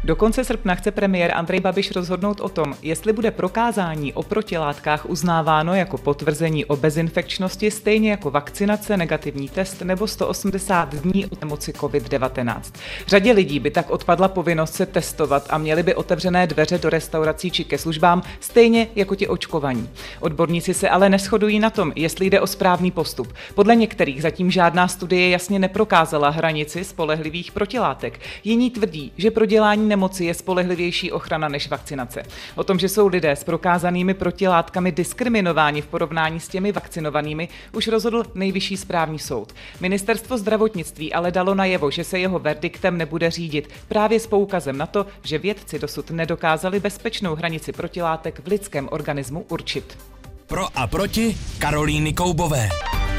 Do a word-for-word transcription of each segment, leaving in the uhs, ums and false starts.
Do konce srpna chce premiér Andrej Babiš rozhodnout o tom, jestli bude prokázání o protilátkách uznáváno jako potvrzení o bezinfekčnosti, stejně jako vakcinace, negativní test nebo sto osmdesát dní od nemoci covid devatenáct. Řadě lidí by tak odpadla povinnost se testovat a měli by otevřené dveře do restaurací či ke službám, stejně jako ti očkovaní. Odborníci se ale neshodují na tom, jestli jde o správný postup. Podle některých zatím žádná studie jasně neprokázala hranici spolehlivých protilátek. Jiní tvrdí, že pro dělání nemoci je spolehlivější ochrana než vakcinace. O tom, že jsou lidé s prokázanými protilátkami diskriminováni v porovnání s těmi vakcinovanými, už rozhodl Nejvyšší správní soud. Ministerstvo zdravotnictví ale dalo najevo, že se jeho verdiktem nebude řídit, právě s poukazem na to, že vědci dosud nedokázali bezpečnou hranici protilátek v lidském organismu určit. Pro a proti Karolíny Koubové.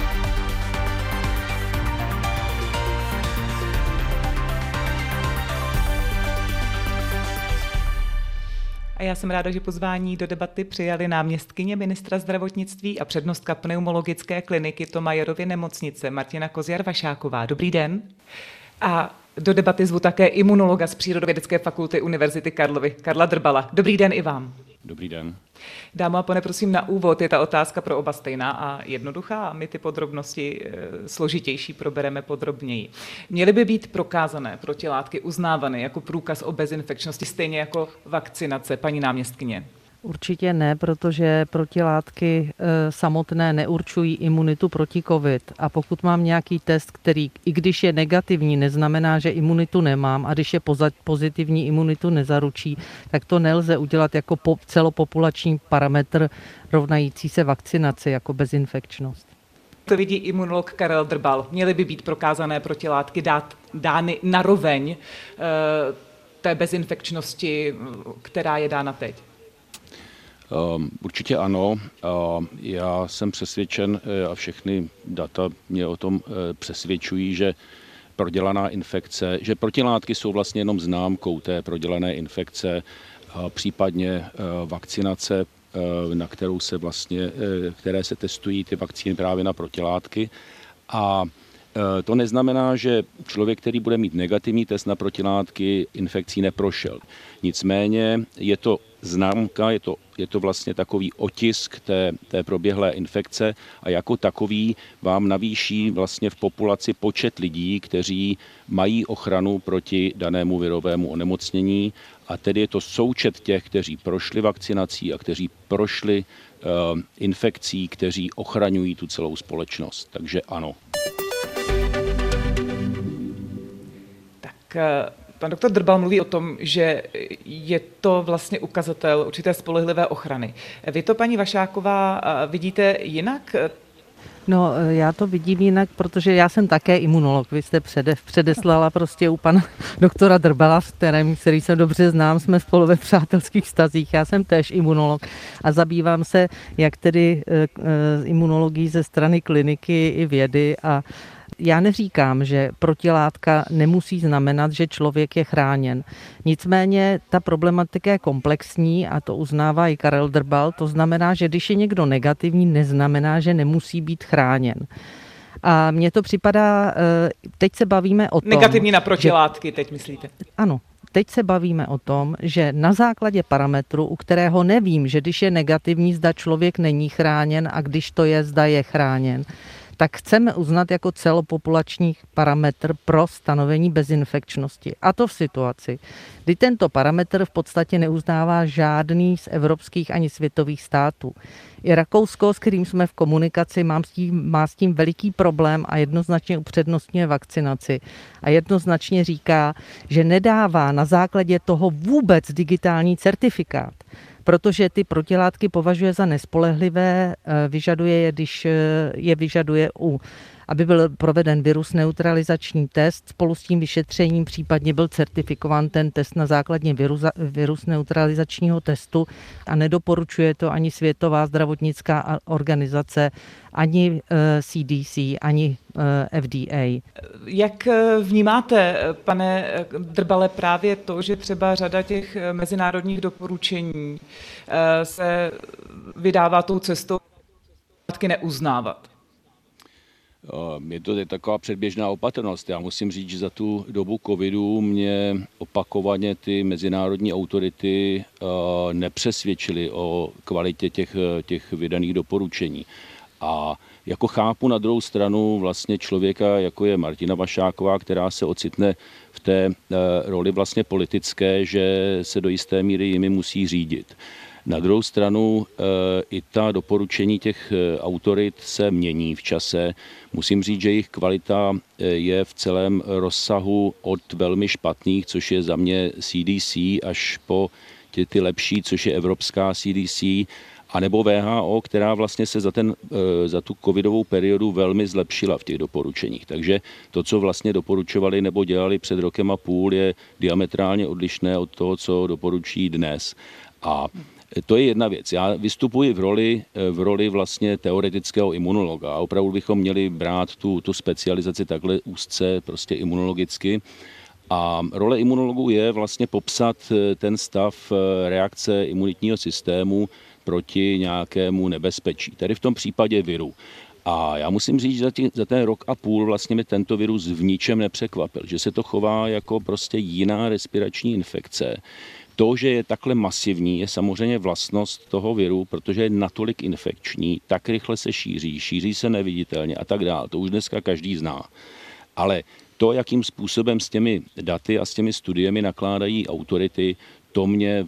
A já jsem ráda, že pozvání do debaty přijali náměstkyně ministra zdravotnictví a přednostka pneumologické kliniky Thomayerovy nemocnice Martina Koziar-Vašáková. Dobrý den. A do debaty zvu také imunologa z Přírodovědecké fakulty Univerzity Karlovy, Karla Drbala. Dobrý den i vám. Dobrý den. Dámo a pane, prosím, na úvod je ta otázka pro oba stejná a jednoduchá a my ty podrobnosti e, složitější probereme podrobněji. Měly by být prokázané protilátky uznávané jako průkaz o bezinfekčnosti, stejně jako vakcinace, paní náměstkyně? Určitě ne, protože protilátky e, samotné neurčují imunitu proti covid. A pokud mám nějaký test, který, i když je negativní, neznamená, že imunitu nemám, a když je pozitivní, imunitu nezaručí, tak to nelze udělat jako po, celopopulační parametr rovnající se vakcinaci jako bezinfekčnost. To vidí imunolog Karel Drbal. Měly by být prokázané protilátky dát, dány naroveň e, té bezinfekčnosti, která je dána teď. Um, určitě ano. Uh, já jsem přesvědčen a všechny data mě o tom uh, přesvědčují, že prodělaná infekce, že protilátky jsou vlastně jenom známkou té prodělané infekce, uh, případně uh, vakcinace, uh, na kterou se vlastně, uh, které se testují ty vakcíny právě na protilátky. A to neznamená, že člověk, který bude mít negativní test na protilátky, infekcí neprošel. Nicméně je to známka, je to, je to vlastně takový otisk té, té proběhlé infekce a jako takový vám navýší vlastně v populaci počet lidí, kteří mají ochranu proti danému virovému onemocnění, a tedy je to součet těch, kteří prošli vakcinací a kteří prošli uh, infekcí, kteří ochraňují tu celou společnost. Takže ano. Pan doktor Drbal mluví o tom, že je to vlastně ukazatel určité spolehlivé ochrany. Vy to, paní Vašáková, vidíte jinak? No, já to vidím jinak, protože já jsem také imunolog. Vy jste přede, předeslala prostě u pana doktora Drbala, s kterým, který jsem dobře znám, jsme spolu ve přátelských vztazích. Já jsem též imunolog a zabývám se jak tedy e, e, imunologií ze strany kliniky i vědy a já neříkám, že protilátka nemusí znamenat, že člověk je chráněn. Nicméně ta problematika je komplexní a to uznává i Karel Drbal. To znamená, že když je někdo negativní, neznamená, že nemusí být chráněn. A mně to připadá, teď se bavíme o tom... Negativní na protilátky, že, teď myslíte? Ano. Teď se bavíme o tom, že na základě parametru, u kterého nevím, že když je negativní, zda člověk není chráněn a když to je, zda je chráněn, tak chceme uznat jako celopopulační parametr pro stanovení bezinfekčnosti. A to v situaci, kdy tento parametr v podstatě neuznává žádný z evropských ani světových států. I Rakousko, s kterým jsme v komunikaci, má s tím, má s tím veliký problém a jednoznačně upřednostňuje vakcinaci. A jednoznačně říká, že nedává na základě toho vůbec digitální certifikát, protože ty protilátky považuje za nespolehlivé, vyžaduje je, když je vyžaduje u, aby byl proveden virus neutralizační test, spolu s tím vyšetřením případně byl certifikován ten test na základě virus, virus neutralizačního testu a nedoporučuje to ani Světová zdravotnická organizace, ani C D C, ani F D A. Jak vnímáte, pane Drbale, právě to, že třeba řada těch mezinárodních doporučení se vydává tou cestou neuznávat? Je to taková předběžná opatrnost. Já musím říct, že za tu dobu covidu mě opakovaně ty mezinárodní autority nepřesvědčily o kvalitě těch, těch vydaných doporučení. A jako chápu na druhou stranu vlastně člověka, jako je Martina Vašáková, která se ocitne v té roli vlastně politické, že se do jisté míry jimi musí řídit. Na druhou stranu i ta doporučení těch autorit se mění v čase. Musím říct, že jejich kvalita je v celém rozsahu od velmi špatných, což je za mě C D C, až po ty, ty lepší, což je evropská C D C, anebo V H O, která vlastně se za, ten, za tu covidovou periodu velmi zlepšila v těch doporučeních. Takže to, co vlastně doporučovali nebo dělali před rokem a půl, je diametrálně odlišné od toho, co doporučí dnes. A to je jedna věc. Já vystupuji v roli, v roli vlastně teoretického imunologa. A opravdu bychom měli brát tu, tu specializaci takhle úzce, prostě imunologicky. A role imunologů je vlastně popsat ten stav reakce imunitního systému proti nějakému nebezpečí. Tady v tom případě viru. A já musím říct, že za, tě, za ten rok a půl vlastně mi tento virus v ničem nepřekvapil. Že se to chová jako prostě jiná respirační infekce. To, že je takhle masivní, je samozřejmě vlastnost toho viru, protože je natolik infekční, tak rychle se šíří, šíří se neviditelně a tak dále. To už dneska každý zná. Ale to, jakým způsobem s těmi daty a s těmi studiemi nakládají autority, to mě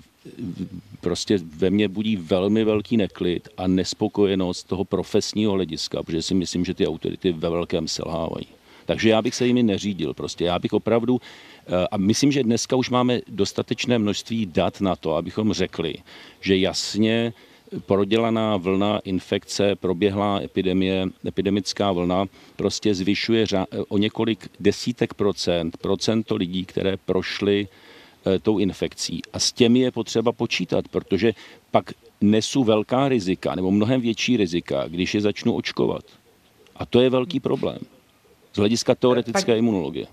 prostě ve mně budí velmi velký neklid a nespokojenost toho profesního hlediska, protože si myslím, že ty autority ve velkém selhávají. Takže já bych se jimi neřídil prostě. Já bych opravdu, a myslím, že dneska už máme dostatečné množství dat na to, abychom řekli, že jasně prodělaná vlna infekce, proběhlá epidemie, epidemická vlna prostě zvyšuje o několik desítek procent procento lidí, které prošly tou infekcí. A s těmi je potřeba počítat, protože pak nesu velká rizika, nebo mnohem větší rizika, když je začnu očkovat. A to je velký problém z hlediska teoretické imunologie.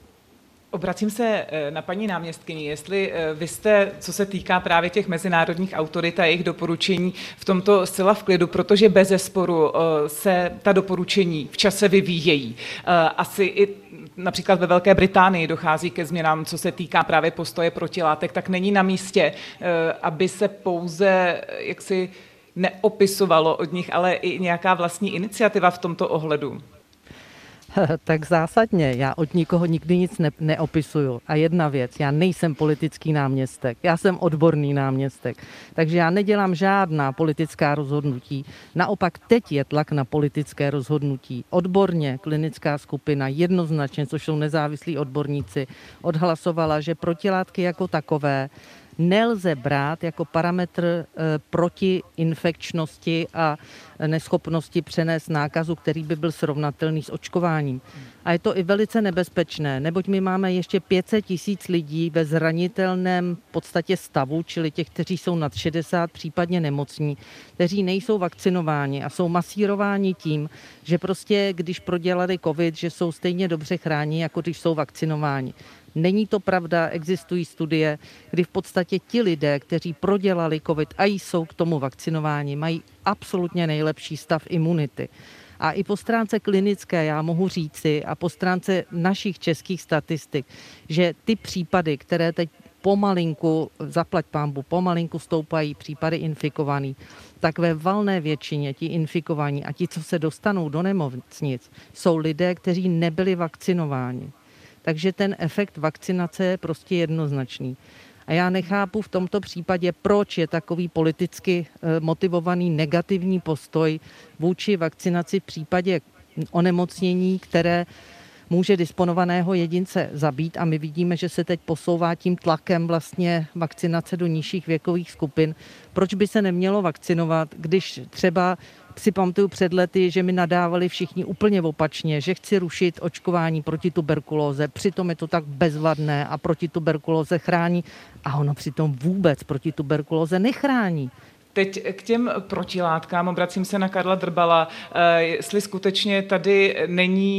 Obracím se na paní náměstkyni, jestli vy jste, co se týká právě těch mezinárodních autorit a jejich doporučení, v tomto zcela v klidu, protože bezesporu se ta doporučení v čase vyvíjejí. Asi i například ve Velké Británii dochází ke změnám, co se týká právě postoje protilátek, tak není na místě, aby se pouze jaksi neopisovalo od nich, ale i nějaká vlastní iniciativa v tomto ohledu. Tak zásadně, já od nikoho nikdy nic ne, neopisuju. A jedna věc, já nejsem politický náměstek, já jsem odborný náměstek, takže já nedělám žádná politická rozhodnutí. Naopak teď je tlak na politické rozhodnutí. Odborně klinická skupina jednoznačně, což jsou nezávislí odborníci, odhlasovala, že protilátky jako takové nelze brát jako parametr e, proti infekčnosti a neschopnosti přenést nákazu, který by byl srovnatelný s očkováním. A je to i velice nebezpečné, neboť my máme ještě pět set tisíc lidí ve zranitelném v podstatě stavu, čili těch, kteří jsou nad šedesát, případně nemocní, kteří nejsou vakcinováni a jsou masírováni tím, že prostě, když prodělali covid, že jsou stejně dobře chráněni, jako když jsou vakcinováni. Není to pravda, existují studie, kdy v podstatě ti lidé, kteří prodělali covid a jsou k tomu vakcinováni, mají absolutně nejlepší stav imunity. A i po stránce klinické já mohu říci a po stránce našich českých statistik, že ty případy, které teď pomalinku, zaplať pánbu, pomalinku stoupají případy infikovaný, tak ve valné většině ti infikovaní a ti, co se dostanou do nemocnic, jsou lidé, kteří nebyli vakcinováni. Takže ten efekt vakcinace je prostě jednoznačný. A já nechápu v tomto případě, proč je takový politicky motivovaný negativní postoj vůči vakcinaci v případě onemocnění, které může disponovaného jedince zabít. A my vidíme, že se teď posouvá tím tlakem vlastně vakcinace do nižších věkových skupin. Proč by se nemělo vakcinovat, když třeba si pamatuju před lety, že mi nadávali všichni úplně opačně, že chci rušit očkování proti tuberkulóze, přitom je to tak bezvadné a proti tuberkulóze chrání a ono přitom vůbec proti tuberkulóze nechrání. Teď k těm protilátkám, obracím se na Karla Drbala, jestli skutečně tady není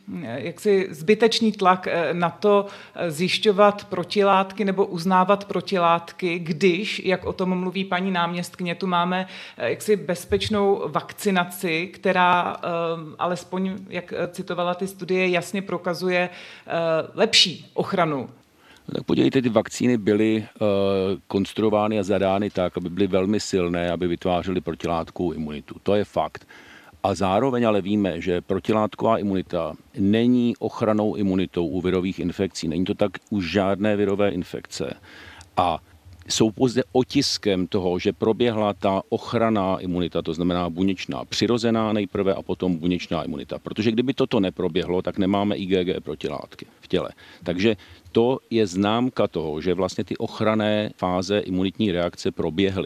jaksi zbytečný tlak na to zjišťovat protilátky nebo uznávat protilátky, když, jak o tom mluví paní náměstkyně, tu máme jaksi bezpečnou vakcinaci, která alespoň, jak citovala ty studie, jasně prokazuje lepší ochranu. Tak podívejte, ty vakcíny byly uh, konstruovány a zadány tak, aby byly velmi silné, aby vytvářely protilátkovou imunitu. To je fakt. A zároveň ale víme, že protilátková imunita není ochrannou imunitou u virových infekcí. Není to tak už žádné virové infekce. A jsou pouze otiskem toho, že proběhla ta ochranná imunita, to znamená buněčná přirozená nejprve a potom buněčná imunita. Protože kdyby toto neproběhlo, tak nemáme I G G protilátky v těle. Takže to je známka toho, že vlastně ty ochranné fáze imunitní reakce proběhly.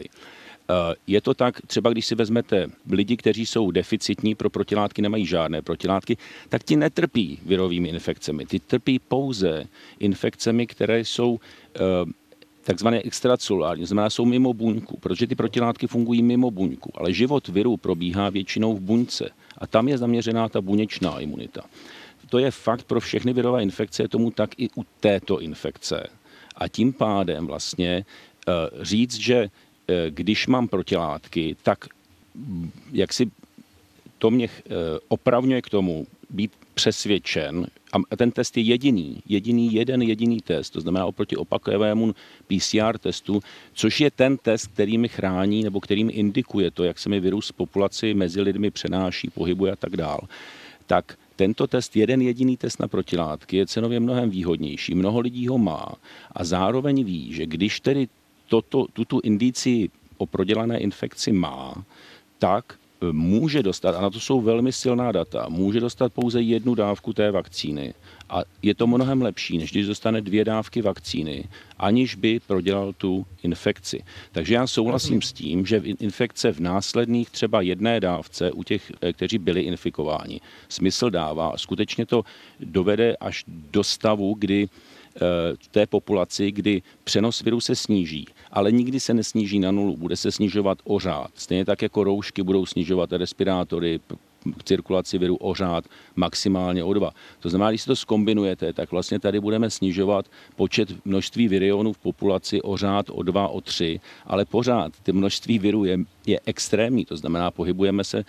Je to tak, třeba když si vezmete lidi, kteří jsou deficitní pro protilátky, nemají žádné protilátky, tak ti netrpí virovými infekcemi. Ty trpí pouze infekcemi, které jsou takzvané extracelulární, znamená jsou mimo buňku, protože ty protilátky fungují mimo buňku, ale život viru probíhá většinou v buňce a tam je zaměřená ta buněčná imunita. To je fakt pro všechny virové infekce, je tomu tak i u této infekce. A tím pádem vlastně říct, že když mám protilátky, tak jak si to mě opravňuje k tomu být přesvědčen, a ten test je jediný, jediný jeden jediný test, to znamená oproti opakovému P C R testu, což je ten test, který mi chrání nebo který mi indikuje to, jak se mi virus v populaci mezi lidmi přenáší, pohybuje a tak dál. Tak tento test, jeden jediný test na protilátky, je cenově mnohem výhodnější. Mnoho lidí ho má a zároveň ví, že když tedy toto, tuto indici o prodělané infekci má, tak může dostat, a na to jsou velmi silná data, může dostat pouze jednu dávku té vakcíny a je to mnohem lepší, než když dostane dvě dávky vakcíny, aniž by prodělal tu infekci. Takže já souhlasím s tím, že infekce v následných třeba jedné dávce u těch, kteří byli infikováni, smysl dává a skutečně to dovede až do stavu, kdy v té populaci, kdy přenos viru se sníží, ale nikdy se nesníží na nulu, bude se snižovat o řád. Stejně tak jako roušky budou snižovat respirátory, cirkulaci viru o řád maximálně o dva. To znamená, když si to zkombinujete, tak vlastně tady budeme snižovat počet množství virionů v populaci o řád o dva, o tři, ale pořád ty množství virů je, je extrémní. To znamená, pohybujeme se e,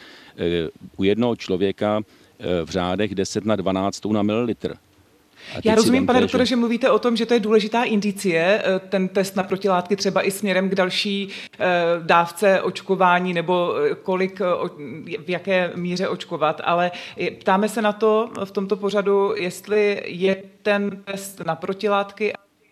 u jednoho člověka e, v řádech deset na dvanáct na mililitr. Já rozumím, pane doktore, že mluvíte o tom, že to je důležitá indicie, ten test na protilátky třeba i směrem k další dávce očkování nebo kolik, v jaké míře očkovat, ale ptáme se na to v tomto pořadu, jestli je ten test na protilátky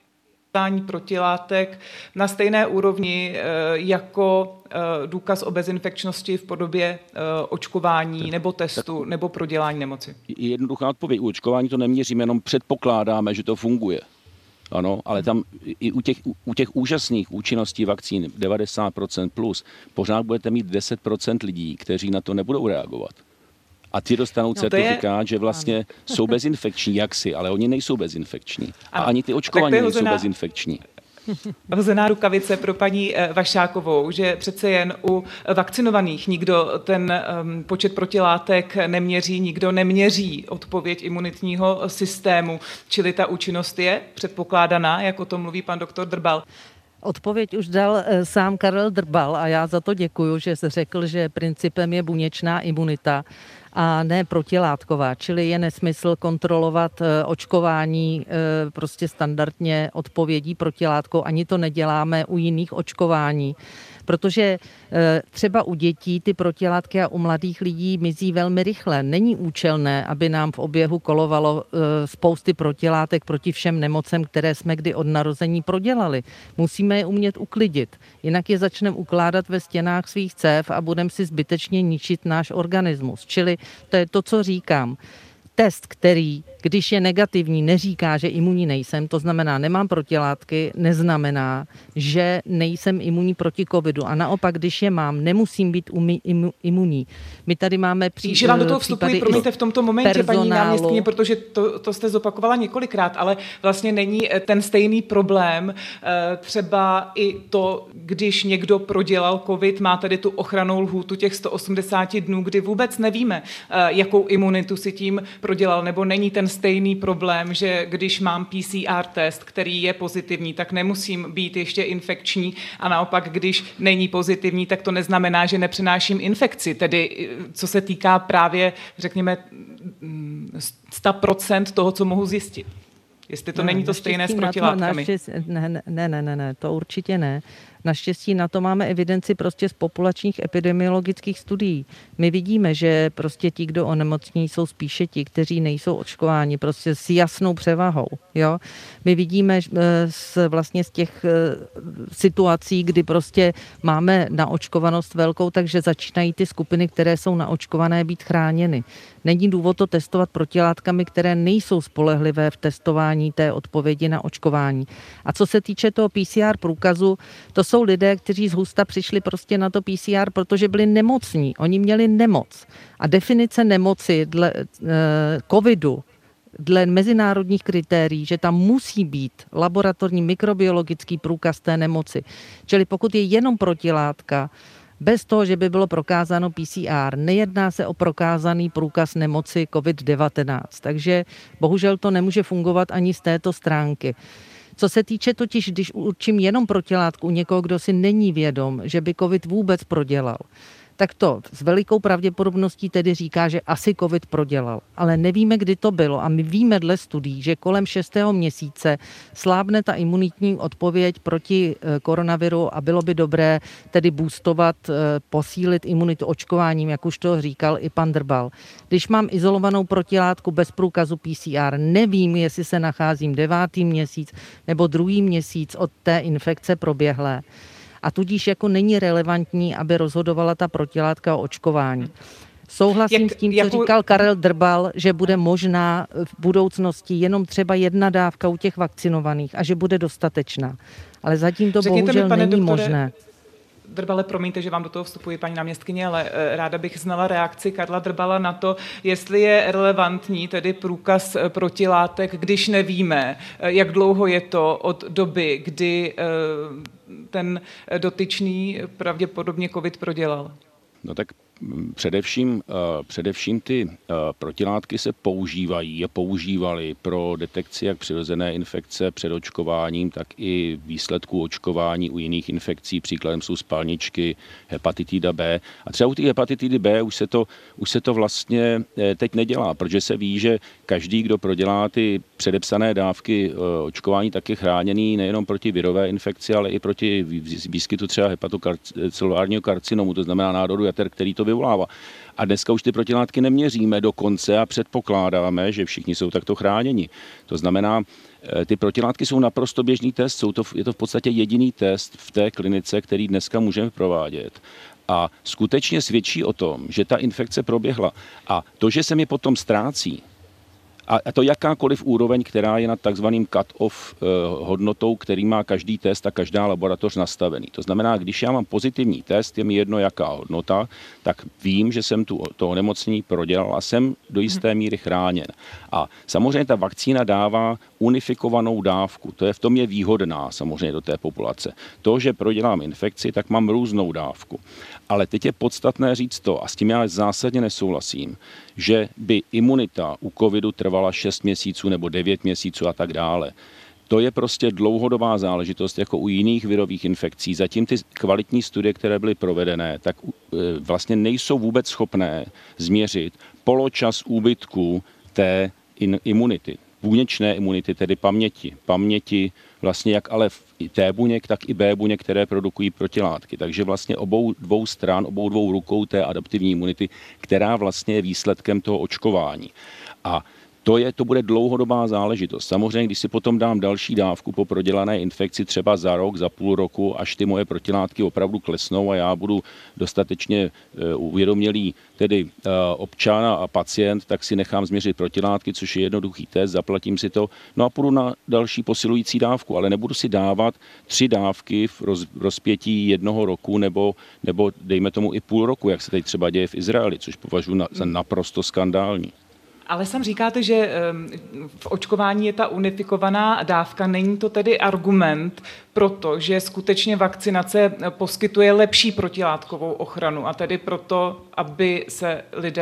protilátek na stejné úrovni jako důkaz o bezinfekčnosti v podobě očkování nebo testu nebo prodělání nemoci. Jednoduchá odpověď. U očkování to neměříme, jenom předpokládáme, že to funguje. Ano, ale tam i u těch, u těch úžasných účinností vakcín devadesát procent plus pořád budete mít deset procent lidí, kteří na to nebudou reagovat. A ty dostanou no certifikát, je... že vlastně ano. jsou bezinfekční, jaksi, ale oni nejsou bezinfekční. A ani ty očkování nejsou hozená... bezinfekční. Hozená rukavice pro paní Vašákovou, že přece jen u vakcinovaných nikdo ten um, počet protilátek neměří, nikdo neměří odpověď imunitního systému, čili ta účinnost je předpokládaná, jak o tom mluví pan doktor Drbal. Odpověď už dal sám Karel Drbal a já za to děkuju, že se řekl, že principem je buněčná imunita a ne protilátková, čili je nesmysl kontrolovat očkování prostě standardně odpovědí protilátkou, ani to neděláme u jiných očkování. Protože třeba u dětí ty protilátky a u mladých lidí mizí velmi rychle. Není účelné, aby nám v oběhu kolovalo spousty protilátek proti všem nemocem, které jsme kdy od narození prodělali. Musíme je umět uklidit, jinak je začneme ukládat ve stěnách svých cév a budeme si zbytečně ničit náš organismus. Čili to je to, co říkám. Test, který, když je negativní, neříká, že imunní nejsem, to znamená, nemám protilátky, neznamená, že nejsem imunní proti covidu. A naopak, když je mám, nemusím být umi, imu, imunní. My tady máme případy. Že vám do toho vstupují, promiňte, v tomto momentě, personálu. Paní náměstkyně, protože to, to jste zopakovala několikrát, ale vlastně není ten stejný problém. Třeba i to, když někdo prodělal covid, má tady tu ochrannou lhůtu těch sto osmdesát dnů, kdy vůbec nevíme, jakou imunitu si tím prodělal, nebo není ten stejný problém, že když mám P C R test, který je pozitivní, tak nemusím být ještě infekční a naopak, když není pozitivní, tak to neznamená, že nepřenáším infekci. Tedy co se týká právě, řekněme, sto procent toho, co mohu zjistit. Jestli to ne, není to stejné s protilátkami. Naštěstí, ne, ne, ne, ne, ne, to určitě ne. Naštěstí na to máme evidenci prostě z populačních epidemiologických studií. My vidíme, že prostě ti, kdo onemocní, jsou spíše ti, kteří nejsou očkováni, prostě s jasnou převahou. Jo? My vidíme z, vlastně z těch situací, kdy prostě máme naočkovanost velkou, takže začínají ty skupiny, které jsou naočkované, být chráněny. Není důvod to testovat protilátkami, které nejsou spolehlivé v testování té odpovědi na očkování. A co se týče toho P C R průkazu, to jsou lidé, kteří z husta přišli prostě na to P C R, protože byli nemocní. Oni měli nemoc. A definice nemoci dle eh, covidu, dle mezinárodních kritérií, že tam musí být laboratorní mikrobiologický průkaz té nemoci. Čili pokud je jenom protilátka, bez toho, že by bylo prokázáno P C R, nejedná se o prokázaný průkaz nemoci covid devatenáct. Takže bohužel to nemůže fungovat ani z této stránky. Co se týče totiž, když určím jenom protilátku u někoho, kdo si není vědom, že by covid vůbec prodělal, tak to s velikou pravděpodobností tedy říká, že asi covid prodělal. Ale nevíme, kdy to bylo a my víme dle studií, že kolem šestého měsíce slábne ta imunitní odpověď proti koronaviru a bylo by dobré tedy boostovat, posílit imunitu očkováním, jak už to říkal i pan Drbal. Když mám izolovanou protilátku bez průkazu P C R, nevím, jestli se nacházím devátý měsíc nebo druhý měsíc od té infekce proběhlé. A tudíž jako není relevantní, aby rozhodovala ta protilátka o očkování. Souhlasím Jak, s tím, co jako... říkal Karel Drbal, že bude možná v budoucnosti jenom třeba jedna dávka u těch vakcinovaných a že bude dostatečná. Ale zatím to Řekněte bohužel mi, pane není doktore... možné. Drbale, promiňte, že vám do toho vstupuji, paní náměstkyně, ale ráda bych znala reakci Karla Drbala na to, jestli je relevantní tedy průkaz protilátek, když nevíme, jak dlouho je to od doby, kdy ten dotyčný pravděpodobně covid prodělal. No tak především, především ty protilátky se používají a používaly pro detekci jak přirozené infekce před očkováním, tak i výsledků očkování u jiných infekcí. Příkladem jsou spalničky, hepatitida B. A třeba u té hepatitidy B už se, to, už se to vlastně teď nedělá, protože se ví, že každý, kdo prodělá ty předepsané dávky očkování, tak je chráněný nejenom proti virové infekci, ale i proti výskytu třeba hepatocelulárního karcinomu, to znamená nádoru jater, který to vyvolává. A dneska už ty protilátky neměříme dokonce a předpokládáme, že všichni jsou takto chráněni. To znamená, ty protilátky jsou naprosto běžný test, jsou to, je to v podstatě jediný test v té klinice, který dneska můžeme provádět. A skutečně svědčí o tom, že ta infekce proběhla. A to, že se mi potom ztrácí, a to jakákoliv úroveň, která je nad takzvaným cut-off hodnotou, který má každý test a každá laboratoř nastavený. To znamená, když já mám pozitivní test, je mi jedno jaká hodnota, tak vím, že jsem tu, to onemocnění prodělal a jsem do jisté míry chráněn. A samozřejmě ta vakcína dává unifikovanou dávku. To je v tom je výhodná samozřejmě do té populace. To, že prodělám infekci, tak mám různou dávku. Ale teď je podstatné říct to, a s tím já zásadně nesouhlasím, že by imunita u covidu trvala šest měsíců nebo devět měsíců a tak dále. To je prostě dlouhodobá záležitost jako u jiných virových infekcí. Zatím ty kvalitní studie, které byly provedené, tak vlastně nejsou vůbec schopné změřit poločas úbytku té imunity. Buněčné imunity, tedy paměti. Paměti vlastně jak ale T buněk, tak i B buněk, které produkují protilátky. Takže vlastně obou dvou stran, obou dvou rukou té adaptivní imunity, která vlastně je výsledkem toho očkování. A To, je, to bude dlouhodobá záležitost. Samozřejmě, když si potom dám další dávku po prodělané infekci třeba za rok, za půl roku, až ty moje protilátky opravdu klesnou a já budu dostatečně uvědomělý tedy občan a pacient, tak si nechám změřit protilátky, což je jednoduchý test, zaplatím si to, no a půjdu na další posilující dávku, ale nebudu si dávat tři dávky v roz, rozpětí jednoho roku nebo, nebo dejme tomu i půl roku, jak se teď třeba děje v Izraeli, což považuji na, za naprosto skandální. Ale sám říkáte, že v očkování je ta unifikovaná dávka. Není to tedy argument pro to, že skutečně vakcinace poskytuje lepší protilátkovou ochranu a tedy proto, aby se lidé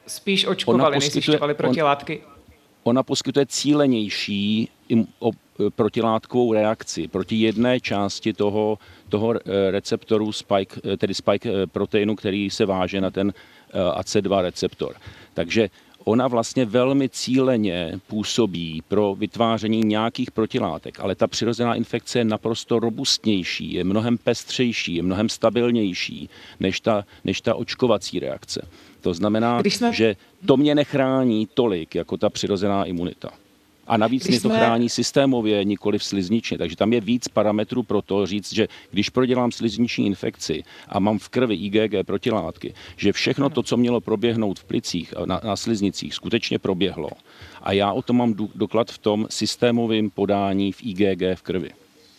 Spíš očkovali, než zjišťovali protilátky. On, ona poskytuje cílenější im, o, protilátkovou reakci proti jedné části toho, toho receptoru spike, tedy spike proteinu, který se váže na ten A C dva receptor. Takže ona vlastně velmi cíleně působí pro vytváření nějakých protilátek, ale ta přirozená infekce je naprosto robustnější, je mnohem pestřejší, je mnohem stabilnější než ta, než ta očkovací reakce. To znamená, jsme... že to mě nechrání tolik, jako ta přirozená imunita. A navíc když mě to jsme... chrání systémově, nikoli v slizničně. Takže tam je víc parametrů pro to říct, že když prodělám slizniční infekci a mám v krvi I G G protilátky, že všechno to, co mělo proběhnout v plicích a na, na sliznicích, skutečně proběhlo. A já o tom mám doklad v tom systémovém podání v I G G v krvi.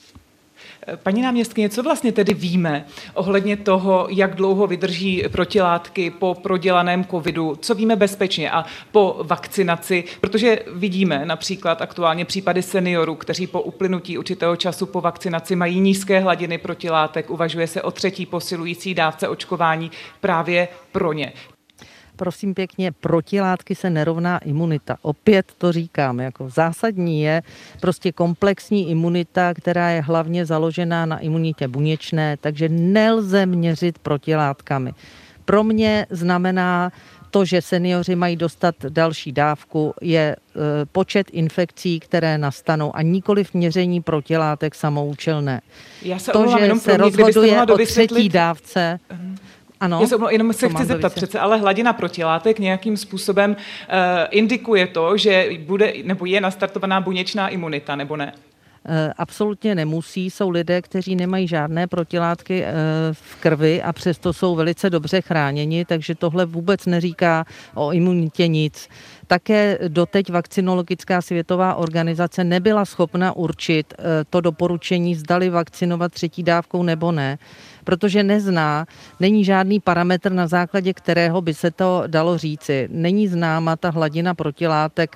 Paní náměstkyně, co vlastně tedy víme ohledně toho, jak dlouho vydrží protilátky po prodělaném covidu, co víme bezpečně a po vakcinaci, protože vidíme například aktuálně případy seniorů, kteří po uplynutí určitého času po vakcinaci mají nízké hladiny protilátek, uvažuje se o třetí posilující dávce očkování právě pro ně. Prosím pěkně, protilátky se nerovná imunita. Opět to říkám, jako zásadní je prostě komplexní imunita, která je hlavně založená na imunitě buněčné, takže nelze měřit protilátkami. Pro mě znamená to, že seniori mají dostat další dávku, je e, počet infekcí, které nastanou a nikoliv měření protilátek samoučelné. Já se to, že se rozhoduje o třetí dávce... Ano, Já se jenom se chci zeptat přece, ale hladina protilátek nějakým způsobem uh, indikuje to, že bude nebo je nastartovaná buněčná imunita, nebo ne? Absolutně nemusí. Jsou lidé, kteří nemají žádné protilátky v krvi a přesto jsou velice dobře chráněni, takže tohle vůbec neříká o imunitě nic. Také doteď vakcinologická světová organizace nebyla schopna určit to doporučení, zdali vakcinovat třetí dávkou nebo ne, protože nezná, není žádný parametr, na základě kterého by se to dalo říci. Není známa ta hladina protilátek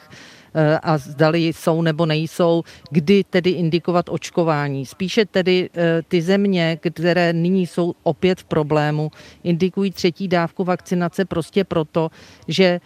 a zdali jsou nebo nejsou, kdy tedy indikovat očkování. Spíše tedy ty země, které nyní jsou opět v problému, indikují třetí dávku vakcinace prostě proto, že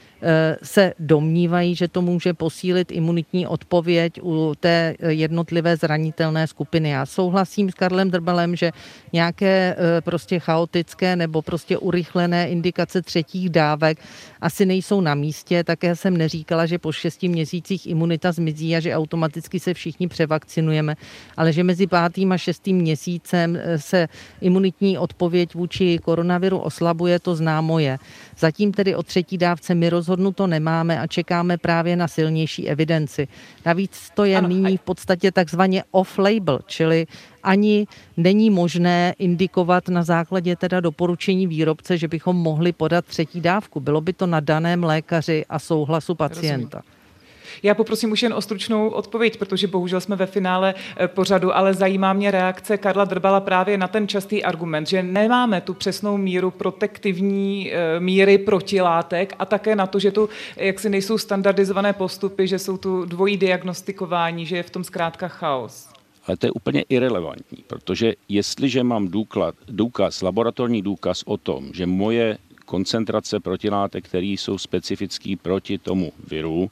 se domnívají, že to může posílit imunitní odpověď u té jednotlivé zranitelné skupiny. Já souhlasím s Karlem Drbalem, že nějaké prostě chaotické nebo prostě urychlené indikace třetích dávek asi nejsou na místě. Také jsem neříkala, že po šesti měsících imunita zmizí a že automaticky se všichni převakcinujeme, ale že mezi pátým a šestým měsícem se imunitní odpověď vůči koronaviru oslabuje, to známo je. Zatím tedy o třetí dávce my rozhodnuto nemáme a čekáme právě na silnější evidenci. Navíc to je ano, nyní v podstatě takzvaně off-label, čili ani není možné indikovat na základě teda doporučení výrobce, že bychom mohli podat třetí dávku. Bylo by to na daném lékaři a souhlasu pacienta. Rozumím. Já poprosím už jen o stručnou odpověď, protože bohužel jsme ve finále pořadu, ale zajímá mě reakce Karla Drbala právě na ten častý argument, že nemáme tu přesnou míru protektivní míry protilátek a také na to, že tu jaksi nejsou standardizované postupy, že jsou tu dvojí diagnostikování, že je v tom zkrátka chaos. Ale to je úplně irelevantní, protože jestliže mám důklad, důkaz, laboratorní důkaz o tom, že moje koncentrace protilátek, které jsou specifické proti tomu viru,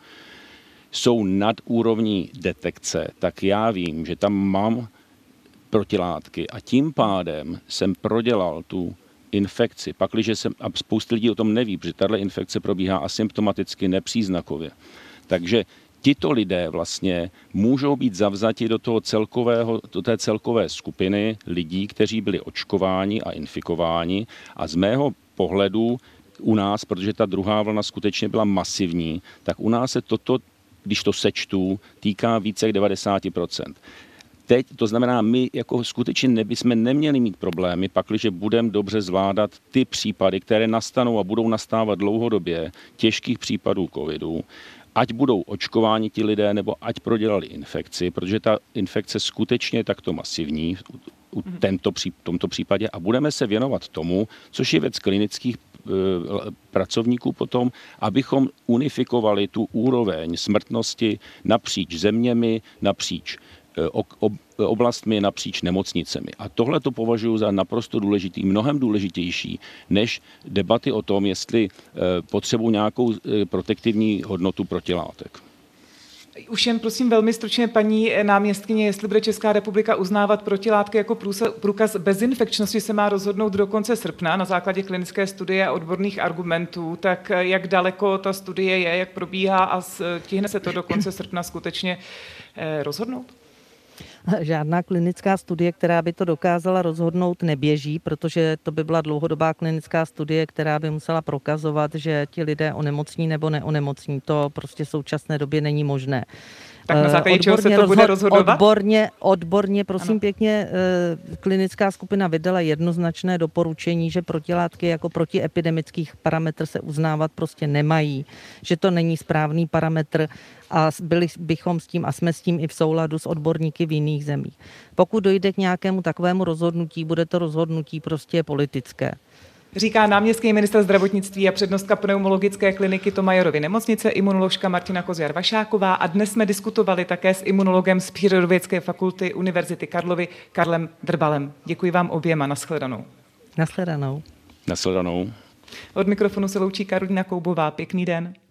jsou nad úrovní detekce, tak já vím, že tam mám protilátky a tím pádem jsem prodělal tu infekci. Pakliže jsem, a spousta lidí o tom neví, protože tato infekce probíhá asymptomaticky, nepříznakově. Takže tito lidé vlastně můžou být zavzati do, toho celkového, do té celkové skupiny lidí, kteří byli očkováni a infikováni a z mého pohledu u nás, protože ta druhá vlna skutečně byla masivní, tak u nás se toto, když to sečtu, týká více jak devadesát procent. Teď, to znamená, my jako skutečně nebychom neměli mít problémy, pakliže budeme dobře zvládat ty případy, které nastanou a budou nastávat dlouhodobě, těžkých případů covidu, ať budou očkováni ti lidé, nebo ať prodělali infekci, protože ta infekce skutečně je takto masivní u tento, tomto případě a budeme se věnovat tomu, což je věc klinických pracovníků potom, abychom unifikovali tu úroveň smrtnosti napříč zeměmi, napříč oblastmi napříč nemocnicemi. A tohle to považuji za naprosto důležitý, mnohem důležitější, než debaty o tom, jestli potřebují nějakou protektivní hodnotu protilátek. Už jen prosím velmi stručně, paní náměstkyně, jestli bude Česká republika uznávat protilátky jako průkaz bezinfekčnosti, se má rozhodnout do konce srpna na základě klinické studie a odborných argumentů. Tak jak daleko ta studie je, jak probíhá a stihne se to do konce srpna skutečně rozhodnout? Žádná klinická studie, která by to dokázala rozhodnout, neběží, protože to by byla dlouhodobá klinická studie, která by musela prokazovat, že ti lidé onemocní nebo neonemocní. To prostě v současné době není možné. Tak na základě čeho se to bude rozhodovat? Odborně, odborně, prosím ano. pěkně, klinická skupina vydala jednoznačné doporučení, že protilátky jako protiepidemických parametr se uznávat prostě nemají, že to není správný parametr a byli bychom s tím a jsme s tím i v souladu s odborníky v jiných zemích. Pokud dojde k nějakému takovému rozhodnutí, bude to rozhodnutí prostě politické. Říká náměstkyně ministra zdravotnictví a přednostka pneumologické kliniky Thomayerovy nemocnice, imunoložka Martina Koziar-Vašáková, a dnes jsme diskutovali také s imunologem z Přírodovědecké fakulty Univerzity Karlovy Karlem Drbalem. Děkuji vám oběma, nashledanou. Nashledanou. Nashledanou. Od mikrofonu se loučí Karolína Koubová. Pěkný den.